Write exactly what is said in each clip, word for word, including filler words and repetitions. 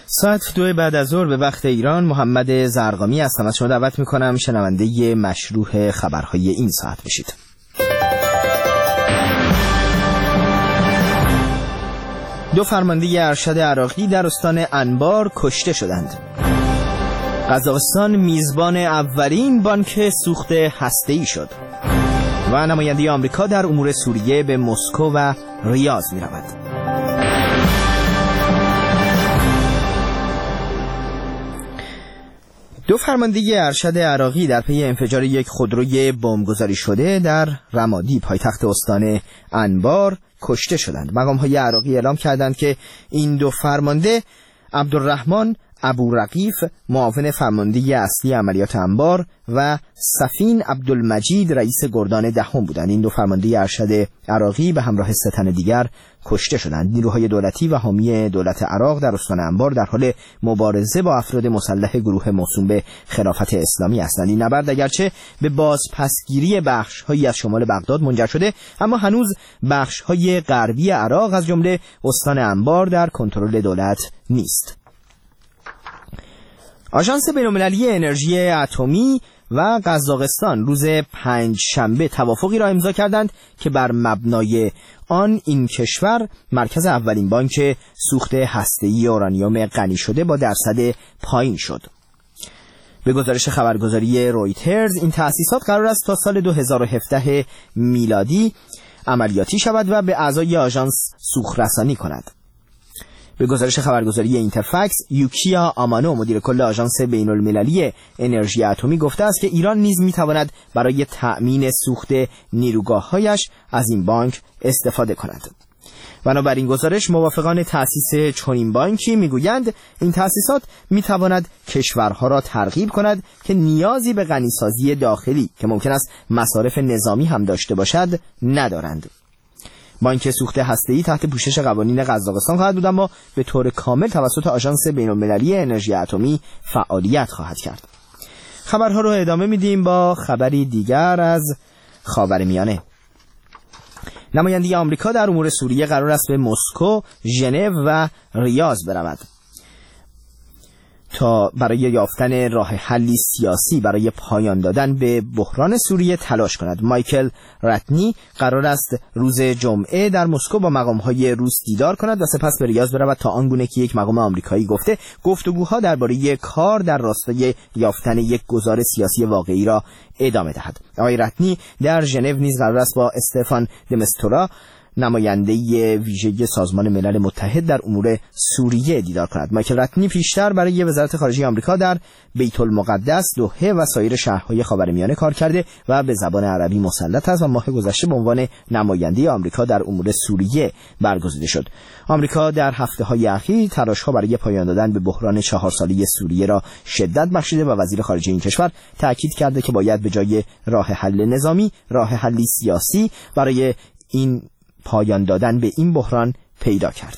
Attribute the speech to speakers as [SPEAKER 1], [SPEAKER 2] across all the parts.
[SPEAKER 1] ساعت دو بعد از ظهر به وقت ایران. محمد زرقامی هستم. از شما دعوت میکنم شنونده مشروح خبرهای این ساعت بشید. دو فرمانده ارشد عراقی در استان انبار کشته شدند. قزاقستان میزبان اولین بانک سوخت هسته‌ای شد. و نماینده آمریکا در امور سوریه به مسکو و ریاض می‌رود. دو فرمانده ارشد عراقی در پی انفجار یک خودروی بمبگذاری شده در رمادی پایتخت استان انبار کشته شدند. مقام‌های عراقی اعلام کردند که این دو فرمانده عبدالرحمن ابورقیف معاون فرمانده اصلی عملیات انبار و سفین عبدالمجید رئیس گردان دهم بودند. این دو فرمانده ارشد عراقی به همراه سه تن دیگر کشته شدند. نیروهای دولتی و حامی دولت عراق در استان انبار در حال مبارزه با افراد مسلح گروه موسوم به خلافت اسلامی هستند. این نبرد اگرچه به بازپسگیری بخش‌هایی از شمال بغداد منجر شده، اما هنوز بخش‌های غربی عراق از جمله استان انبار در کنترل دولت نیست. آژانس بین‌المللی انرژی اتمی و قزاقستان روز پنج شنبه توافقی را امضا کردند که بر مبنای آن این کشور مرکز اولین بانک سوخت هسته‌ای اورانیوم غنی شده با درصد پایین شد. به گزارش خبرگزاری رویترز این تأسیسات قرار است تا سال دو هزار و هفده میلادی عملیاتی شود و به اعضای آژانس سوخت کند. به گزارش خبرگزاری اینترفکس، یوکیا آمانو مدیر کل آژانس بین‌المللی انرژی اتمی گفته است که ایران نیز می‌تواند برای تأمین سوخت نیروگاه‌هایش از این بانک استفاده کند. بنابراین گزارش موافقان تأسیس چنین بانکی میگویند این تأسیسات می‌تواند کشورها را ترغیب کند که نیازی به غنیسازی داخلی که ممکن است مصارف نظامی هم داشته باشد ندارند. بانک سوخت هسته‌ای تحت پوشش قوانین قزاقستان خواهد بود، اما به طور کامل توسط آژانس بین‌المللی انرژی اتمی فعالیت خواهد کرد. خبرها رو ادامه میدیم با خبری دیگر از خاورمیانه. نماینده آمریکا در امور سوریه قرار است به مسکو، ژنو و ریاض برود تا برای یافتن راه حلی سیاسی برای پایان دادن به بحران سوریه تلاش کند. مایکل رتنی قرار است روز جمعه در مسکو با مقام‌های روس دیدار کند و سپس به ریاض برود تا آنگونه که یک مقام آمریکایی گفته گفتگوها درباره کار در راستای یافتن یک گذار سیاسی واقعی را ادامه دهد. آقای رتنی در ژنو نیز قرار است با استفان دمستورا نماینده ویژه سازمان ملل متحد در امور سوریه دیدار کند. مایکل رتنی پیشتر برای وزارت خارجه آمریکا در بیت المقدس، دوحه و سایر شهرهای خاورمیانه کار کرده و به زبان عربی مسلط است و ماه گذشته به عنوان نماینده آمریکا در امور سوریه برگزیده شد. آمریکا در هفته‌های اخیر تلاش‌ها برای پایان دادن به بحران چهار ساله سوریه را شدت بخشیده و وزیر خارجه این کشور تاکید کرده که باید به جای راه حل نظامی، راه حلی سیاسی برای این پایان دادن به این بحران پیدا کرد.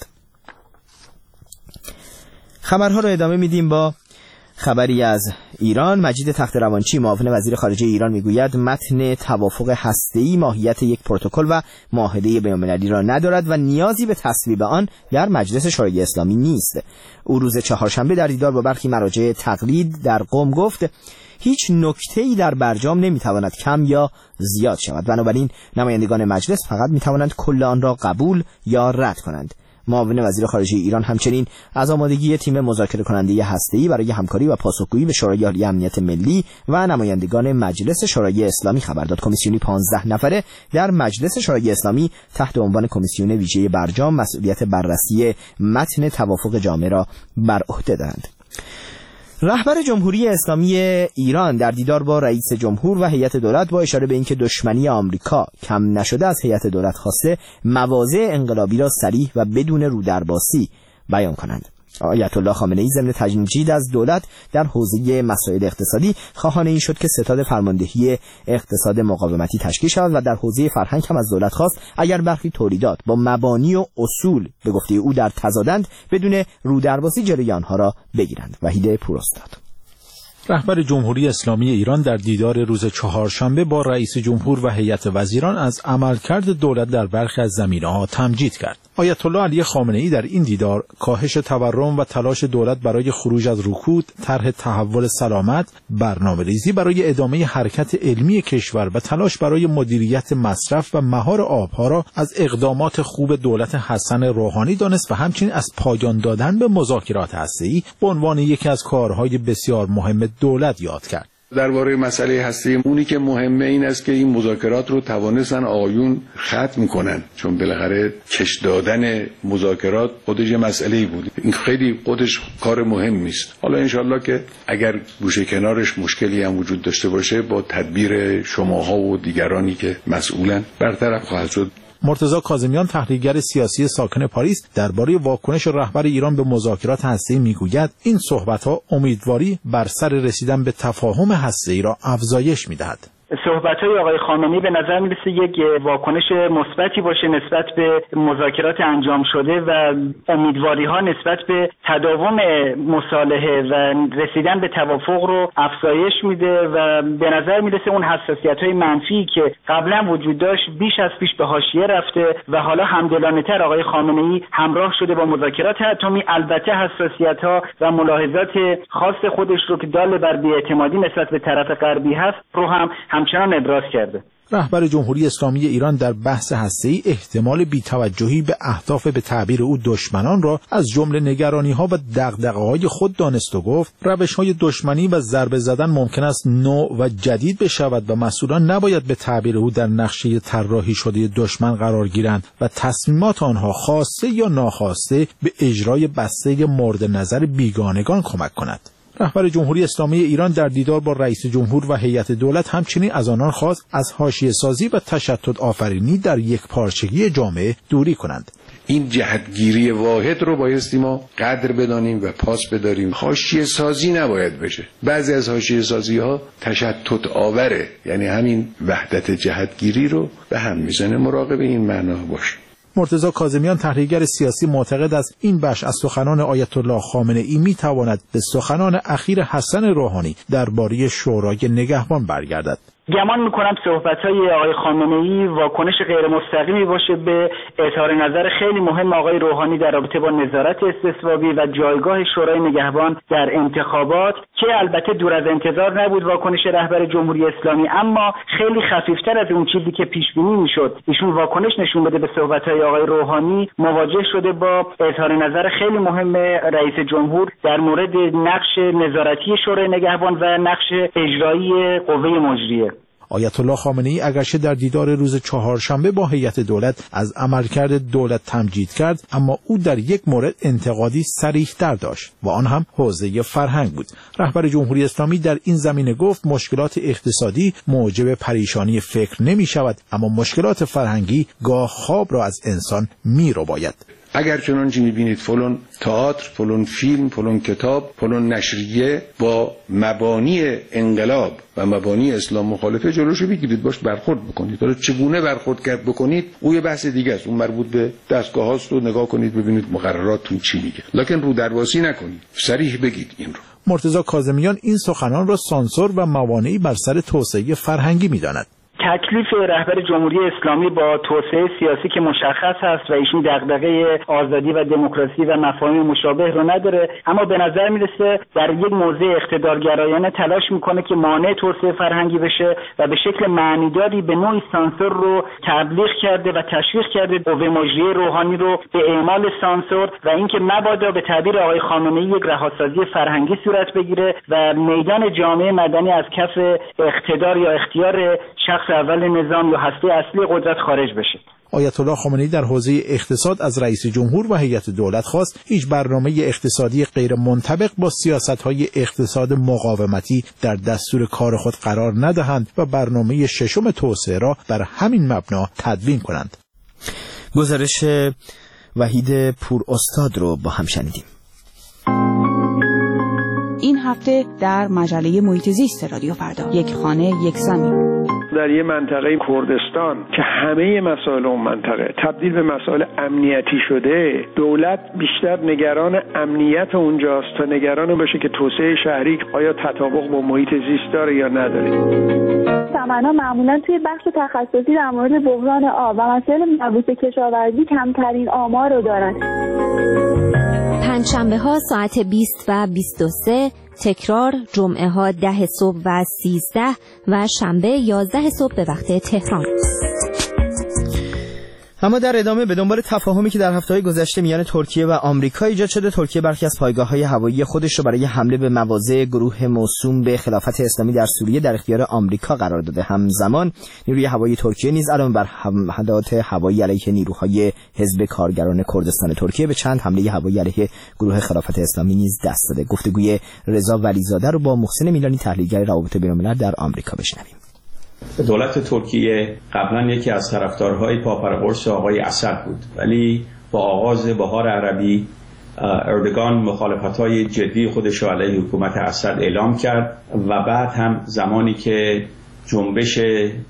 [SPEAKER 1] خبرها رو ادامه میدیم با خبری از ایران. مجید تخت‌روانچی معاون وزیر خارجه ایران میگوید متن توافق هسته‌ای ماهیت یک پروتکل و معاهده بین‌المللی را ندارد و نیازی به تصویب آن در مجلس شورای اسلامی نیست. او روز چهارشنبه در دیدار با برخی مراجع تقلید در قم گفت هیچ نکته‌ای در برجام نمیتواند کم یا زیاد شود، بنابراین نمایندگان مجلس فقط میتوانند کل آن را قبول یا رد کنند. معاون وزیر خارجه ایران همچنین از آمادگی تیم مذاکره کننده هسته‌ای برای همکاری و پاسخگویی به شورای عالی امنیت ملی و نمایندگان مجلس شورای اسلامی خبر داد. کمیسیونی پانزده نفره در مجلس شورای اسلامی تحت عنوان کمیسیون ویژه برجام مسئولیت بررسی متن توافق جامع را بر عهده دارند. رهبر جمهوری اسلامی ایران در دیدار با رئیس جمهور و هیئت دولت با اشاره به اینکه دشمنی آمریکا کم نشده از هیئت دولت خواسته مواضع انقلابی را صریح و بدون رودرباسی بیان کنند. آیت الله خامنه ای ضمن تجنید از دولت در حوزه مسائل اقتصادی خواهان این شد که ستاد فرماندهی اقتصاد مقاومتی تشکیل شود و در حوزه فرهنگ هم از دولت خواست اگر برخی تولیدات با مبانی و اصول به گفته او در تضادند بدون رودرباسی جلوی آنها را بگیرند. وحید پوراستاد.
[SPEAKER 2] رهبر جمهوری اسلامی ایران در دیدار روز چهارشنبه با رئیس جمهور و هیئت وزیران از عملکرد دولت در برخی از زمینه‌ها تمجید کرد. آیت الله علی خامنه‌ای در این دیدار کاهش تورم و تلاش دولت برای خروج از رکود، طرح تحول سلامت، برنامه‌ریزی برای ادامه حرکت علمی کشور و تلاش برای مدیریت مصرف و مهار آبها را از اقدامات خوب دولت حسن روحانی دانست و همچنین از پایان دادن به مذاکرات هسته‌ای به عنوان یکی از کارهای بسیار مهم دولت یاد کرد.
[SPEAKER 3] درباره مسئله هستی اونی که مهمه این است که این مذاکرات رو توانستن آقایون ختم کنن، چون بالاخره کش دادن مذاکرات خودش مسئله‌ای بود. این خیلی خودش کار مهمی است. حالا انشالله که اگر گوشه کنارش مشکلی هم وجود داشته باشه با تدبیر شماها و دیگرانی که مسئولن برطرف خواهد شد.
[SPEAKER 2] مرتضی کاظمیان تحلیلگر سیاسی ساکن پاریس درباره واکنش رهبر ایران به مذاکرات هسته‌ای میگوید این صحبت‌ها امیدواری بر سر رسیدن به تفاهم هسته‌ای را افزایش می‌دهد.
[SPEAKER 4] صحبت‌های آقای خامنه‌ای به نظر می‌رسه یک واکنش مثبتی باشه نسبت به مذاکرات انجام شده و امیدواری‌ها نسبت به تداوم مصالحه و رسیدن به توافق رو افزایش میده و به نظر می‌رسه اون حساسیت‌های منفی که قبلا وجود داشت بیش از پیش به حاشیه رفته و حالا همدلانه‌تر آقای خامنه‌ای همراه شده با مذاکرات اتمی. البته حساسیت‌ها و ملاحظات خاص خودش رو که دال بر بی‌اعتمادی نسبت به طرف غربی هست رو هم همچنان ابراز کرده.
[SPEAKER 2] رهبر جمهوری اسلامی ایران در بحث هسته‌ای احتمال بی‌توجهی به اهداف به تعبیر او دشمنان را از جمله نگرانی‌ها و دغدغه‌های خود دانست و گفت روش‌های دشمنی و ضربه زدن ممکن است نو و جدید بشود و مسئولان نباید به تعبیر او در نقشه طراحی شده دشمن قرار گیرند و تصمیمات آنها خواسته یا ناخواسته به اجرای بسته مورد نظر بیگانگان کمک کند. رهبر جمهوری اسلامی ایران در دیدار با رئیس جمهور و هیئت دولت همچنین از آنان خواست از حاشیه‌سازی و تشتت آفرینی در یک پارچگی جامعه دوری کنند.
[SPEAKER 3] این جهتگیری واحد رو بایستی ما قدر بدانیم و پاس بداریم. حاشیه‌سازی نباید بشه. بعضی از حاشیه‌سازی‌ها تشتت آوره، یعنی همین وحدت جهتگیری رو به هم میزنه. مراقب این معنا باش.
[SPEAKER 2] مرتضی کاظمیان تحلیلگر سیاسی معتقد است این بخش از سخنان آیت الله خامنه‌ای میتواند به سخنان اخیر حسن روحانی درباره شورای نگهبان برگردد.
[SPEAKER 4] گمان میکنم صحبت‌های آقای خامنه‌ای واکنش غیر مستقیمی باشه به اظهار نظر خیلی مهم آقای روحانی در رابطه با نظارت استثبابی و جایگاه شورای نگهبان در انتخابات که البته دور از انتظار نبود واکنش رهبر جمهوری اسلامی، اما خیلی خفیفتر از اون چیزی که پیش بینی میشد ایشون واکنش نشون بده به صحبت‌های آقای روحانی. مواجه شده با اظهار نظر خیلی مهم رئیس جمهور در مورد نقش نظارتی شورای نگهبان و نقش اجرایی قوه مجریه.
[SPEAKER 2] آیت الله خامنه‌ای اگرچه در دیدار روز چهارشنبه با هیئت دولت از عملکرد دولت تمجید کرد، اما او در یک مورد انتقادی صریح‌تر داشت و آن هم حوزه فرهنگ بود. رهبر جمهوری اسلامی در این زمینه گفت مشکلات اقتصادی موجب پریشانی فکر نمی‌شود، اما مشکلات فرهنگی گاه خواب را از انسان می‌رباید.
[SPEAKER 3] اگر چنانچه می‌بینید فلان تئاتر، فلان فیلم، فلان کتاب، فلان نشریه با مبانی انقلاب و مبانی اسلام مخالفه، جلوشو بگیرید، باش برخورد بکنید. حالا چگونه برخورد کرد بکنید اون یه بحث دیگه است، اون مربوط به دستگاه‌هاست و نگاه کنید ببینید مقرراتتون چی میگه، لکن رو درواسی نکنید، صریح بگید این رو.
[SPEAKER 2] مرتضی کاظمیان این سخنان را سانسور و موانعی بر سر توسعه فرهنگی می‌داند.
[SPEAKER 4] تکلیف رهبر جمهوری اسلامی با توسعه سیاسی که مشخص هست و ایشون دغدغه آزادی و دموکراسی و مفاهیم مشابه رو نداره، اما به نظر میرسه در یک موضع اقتدارگرایانه تلاش میکنه که مانع توسعه فرهنگی بشه و به شکل معنیداری به نوعی سانسور رو تبلیغ کرده و تشویق کرده قوه مجریه روحانی رو به اعمال سانسور و اینکه مبادا به تعبیر آقای خامنه‌ای یک رهاسازی فرهنگی صورت بگیره و میدان جامعه مدنی از کف اقتدار یا اختیار شخص اول نظام یا هسته اصلی قدرت خارج بشه.
[SPEAKER 2] آیت الله خامنه‌ای در حوزه اقتصاد از رئیس جمهور و هیئت دولت خواست هیچ برنامه اقتصادی غیر منطبق با سیاست‌های اقتصاد مقاومتی در دستور کار خود قرار ندهند و برنامه ششم توسعه را بر همین مبنا تدوین کنند.
[SPEAKER 1] گزارش وحید پور استاد رو با هم شنیدیم.
[SPEAKER 5] این هفته در مجله محیط زیست رادیو فردا، یک خانه یک زمین. در یه منطقه کردستان که همه مسائل اون منطقه تبدیل به مسائل امنیتی شده، دولت بیشتر نگران امنیت اونجاست تا نگران باشه که توسعه شهری آیا تطابق با محیط زیست داره یا نداره.
[SPEAKER 6] سمن‌ها معمولا توی بخش تخصصی در مورد بحران آب و مسائل مربوط به کشاورزی کمترین آمار رو دارن.
[SPEAKER 7] پنجشنبه ها ساعت بیست و بیست و سه، تکرار جمعه ها ده صبح و سیزده و شنبه یازده صبح به وقت تهران.
[SPEAKER 1] اما در ادامه به دنبال تفاهمی که در هفته‌های گذشته میان ترکیه و آمریکا ایجاد شده، ترکیه برخی از پایگاه‌های هوایی خودش رو برای حمله به مواضع گروه موسوم به خلافت اسلامی در سوریه در اختیار آمریکا قرار داده. همزمان نیروی هوایی ترکیه نیز الان بر حملات هوایی علیه نیروهای حزب کارگران کردستان ترکیه به چند حمله هوایی علیه گروه خلافت اسلامی نیز دست داده. گفتگوی رضا ولیزاده رو با محسن میلانی تحلیلگر روابط بین‌الملل در آمریکا بشنویم.
[SPEAKER 8] دولت ترکیه قبلا یکی از طرفدارهای پاپرقرص آقای اسد بود، ولی با آغاز بهار عربی اردوغان مخالفت‌های جدی خودش را علیه حکومت اسد اعلام کرد و بعد هم زمانی که جنبش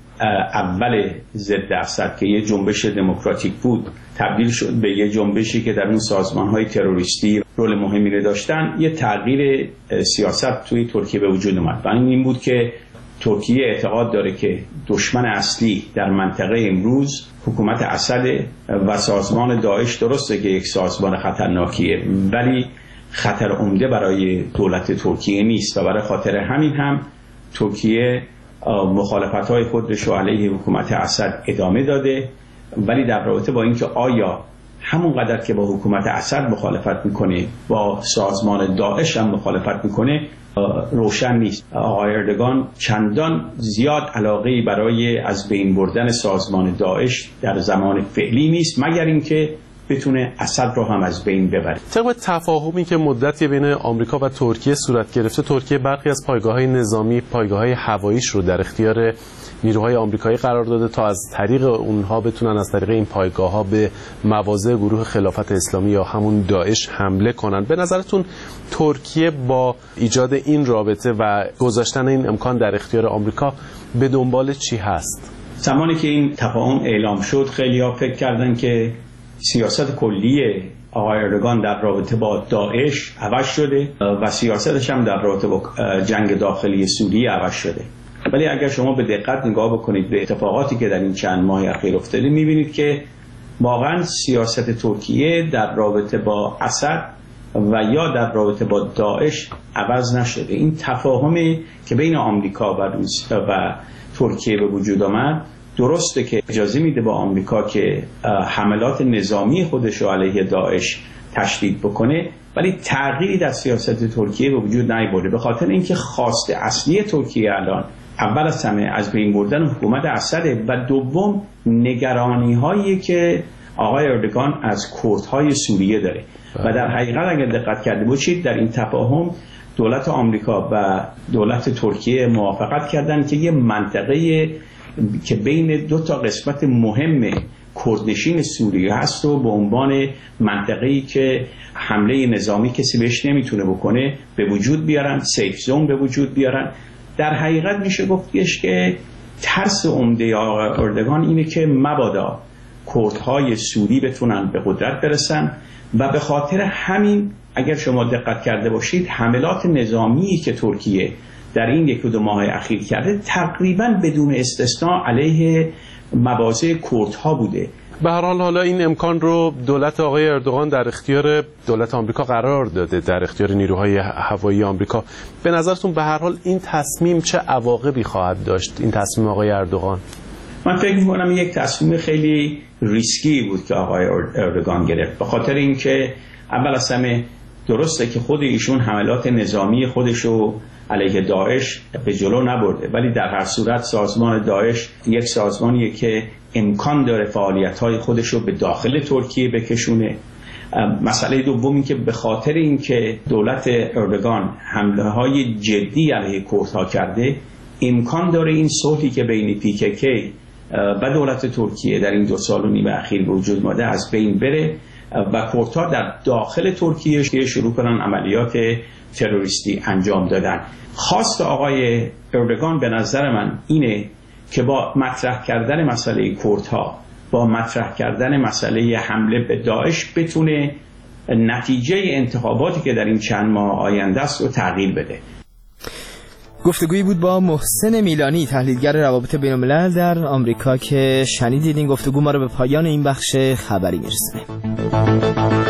[SPEAKER 8] اول ضد اسد که یه جنبش دموکراتیک بود تبدیل شد به یه جنبشی که در اون سازمان‌های تروریستی رول مهمی رو داشتن، یه تغییر سیاست توی ترکیه به وجود اومد و این بود که ترکیه اعتقاد داره که دشمن اصلی در منطقه امروز حکومت اسد و سازمان داعش. درسته که یک سازمان خطرناکیه ولی خطر عمده برای دولت ترکیه نیست و برای خاطر همین هم ترکیه مخالفت‌های خودش رو علیه حکومت اسد ادامه داده، ولی در رابطه با اینکه آیا همونقدر که با حکومت اسد مخالفت میکنه با سازمان داعش هم مخالفت میکنه روشن نیست. آقای اردوغان چندان زیاد علاقه‌ای برای از بین بردن سازمان داعش در زمان فعلی نیست، مگر اینکه بتونه اسد رو هم از بین ببره.
[SPEAKER 9] طبق تفاهمی که مدتی بین آمریکا و ترکیه صورت گرفته، ترکیه برخی از پایگاه‌های نظامی، پایگاه‌های هواییش رو در اختیار نیروهای آمریکایی قرار داده تا از طریق اونها بتونن از طریق این پایگاه‌ها به مواضع گروه خلافت اسلامی یا همون داعش حمله کنن. به نظرتون ترکیه با ایجاد این رابطه و گذاشتن این امکان در اختیار آمریکا به دنبال چی هست؟
[SPEAKER 8] زمانی که این تفاهم اعلام شد خیلی‌ها فکر کردن که سیاست کلی آقای اردوغان در رابطه با داعش عوض شده و سیاستش هم در رابطه با جنگ داخلی سوریه عوض شده. ولی اگر شما به دقت نگاه بکنید به اتفاقاتی که در این چند ماه اخیر افتاده، می‌بینید که واقعا سیاست ترکیه در رابطه با اسد و یا در رابطه با داعش عوض نشده. این تفاهمی که بین آمریکا و روسیه و ترکیه به وجود آمد درسته که اجازه میده با آمریکا که حملات نظامی خودش رو علیه داعش تشدید بکنه، ولی تغییری در سیاست ترکیه به وجود نیاورده، به خاطر اینکه خواست اصلی ترکیه الان اول از همه از بین بردن حکومت اسد و دوم نگرانی هایی که آقای اردوغان از کردهای سوریه داره. و در حقیقت اگر دقت کرده باشید در این تفاهم دولت آمریکا و دولت ترکیه موافقت کردن که یه منطقه که بین دو تا قسمت مهم کردنشین سوریه هست و به عنوان منطقه‌ای که حمله نظامی کسی بهش نمیتونه بکنه به وجود بیارن، سیف زون به وجود بیارن. در حقیقت میشه گفتش که ترس عمده اردوغان اینه که مبادا کردهای سوری بتونن به قدرت برسن و به خاطر همین اگر شما دقت کرده باشید حملات نظامی که ترکیه در این یک دو ماه اخیر کرده تقریبا بدون استثناء علیه مواضع کردها بوده.
[SPEAKER 9] به هر حال حالا این امکان رو دولت آقای اردوغان در اختیار دولت آمریکا قرار داده، در اختیار نیروهای هوایی آمریکا. به نظرتون به هر حال این تصمیم چه عواقبی خواهد داشت، این تصمیم آقای اردوغان؟
[SPEAKER 8] من فکر می‌کنم یک تصمیم خیلی ریسکی بود که آقای اردوغان گرفت، به خاطر اینکه اول از همه درسته که خود ایشون حملات نظامی خودشو علیه داعش به جلو نبرده، ولی در هر صورت سازمان داعش یک سازمانیه که امکان داره فعالیت‌های خودشو به داخل ترکیه بکشونه. مسئله دوم این که به خاطر اینکه دولت اردوغان حمله‌های جدی علیه کردها کرده، امکان داره این صلحی که بین پی کی کی و دولت ترکیه در این دو سال و نیم اخیر به وجود اومده از بین بره و کردها در داخل ترکیه شروع کنن عملیات تروریستی انجام دادن. خواست آقای اردوغان به نظر من اینه که با مطرح کردن مسئله کردها، با مطرح کردن مسئله حمله به داعش بتونه نتیجه انتخاباتی که در این چند ماه آینده است رو تغییر بده.
[SPEAKER 1] گفتگویی بود با محسن میلانی، تحلیلگر روابط بین الملل در آمریکا که شنیدید. این گفتگو ما رو به پایان این بخش خبری میرسونه.